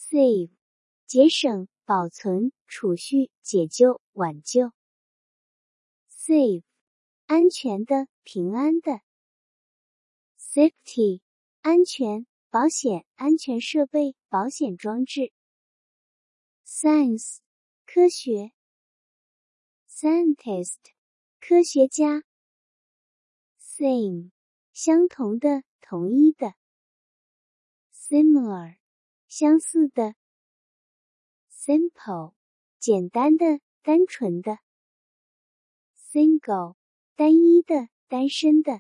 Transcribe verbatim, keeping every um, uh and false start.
Save 节省、保存、储蓄、解救、挽救。Safe 安全的、平安的。Safety 安全、保险、安全设备、保险装置。Science 科学。Scientist 科学家。Same 相同的、同一的。Similar 相似的。Simple 简单的、单纯的。Single 单一的、单身的。